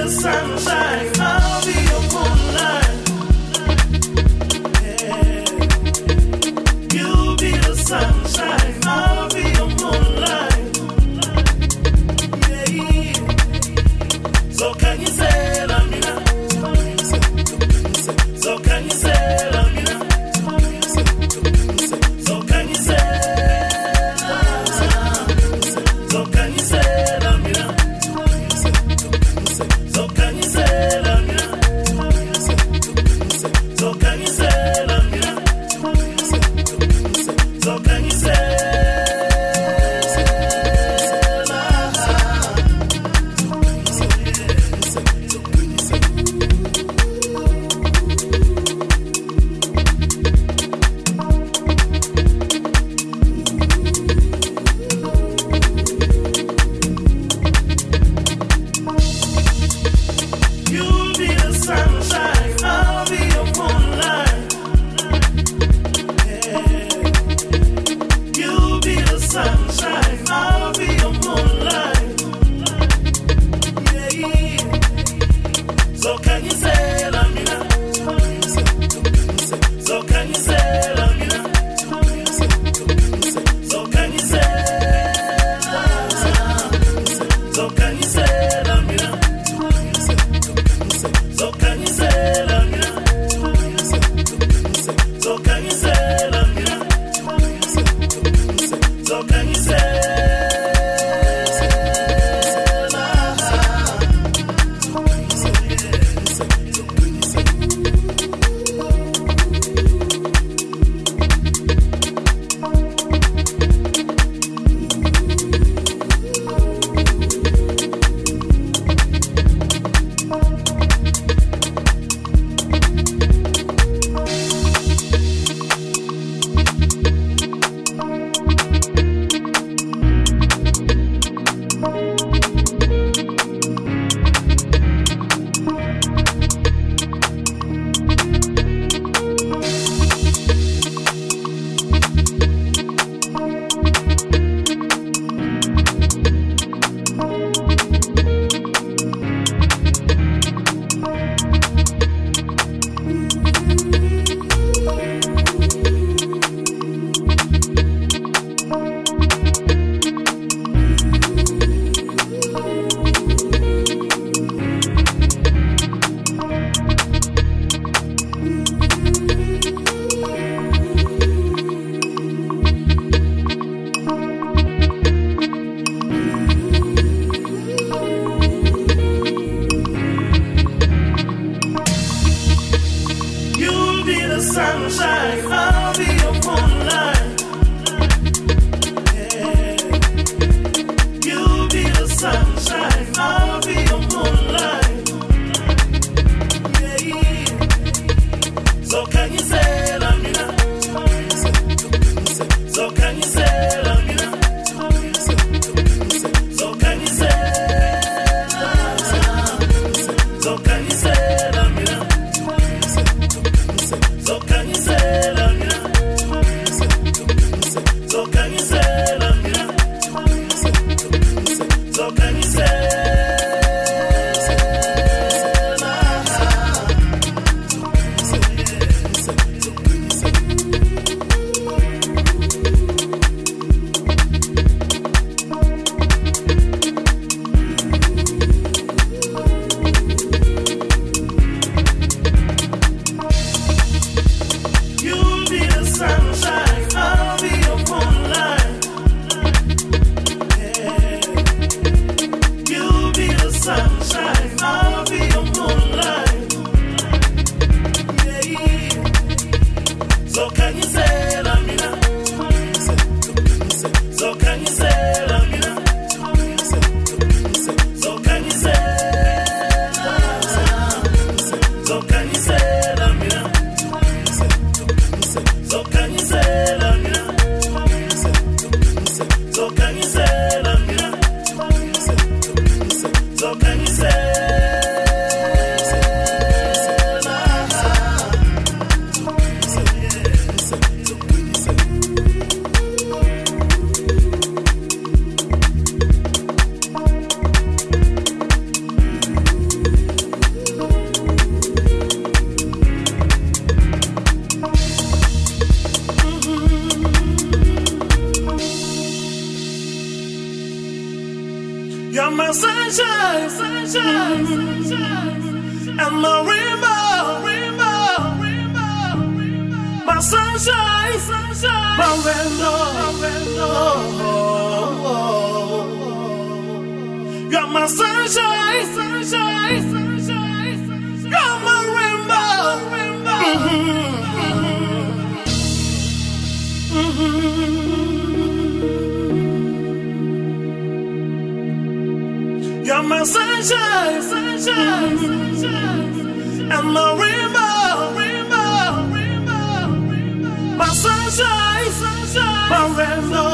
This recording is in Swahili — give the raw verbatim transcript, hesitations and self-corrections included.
sunshine, I'll be your moonlight. Yeah. You'll be the sunshine, I'll be your moonlight. Yeah. So can you say la mina? So can you say la mina? So can you say So can you say la mina? So can you say la mina? So can you say la mina? So can you say You'll be the sunshine, I'll be your moonlight. Yeah. You'll be the sunshine, I'll be your moonlight. Yeah. So can you say la mina? So can you say la mina? So can you say So can you say la mina? So can you say la mina? So can you say la mina? So can you say You'll be the sunshine, I'll be your moonlight. Yeah. You'll be the sunshine, I'll be your moonlight. Yeah. So can you say la mina? So can you say la mina? So can you say So can you say la mina? So can you say la mina? So can you say la mina? So can you say sunshine, sunshine, and my rainbow, rainbow, rainbow, my sunshine, sunshine, my rainbow, rainbow. You're my sunshine, sunshine, sunshine, you're my rainbow, rainbow. Mm-hmm. Mm-hmm. You're my sunshine, sunshine, sunshine, and my rainbow, rainbow, rainbow, my sunshine, sunshine, my rainbow.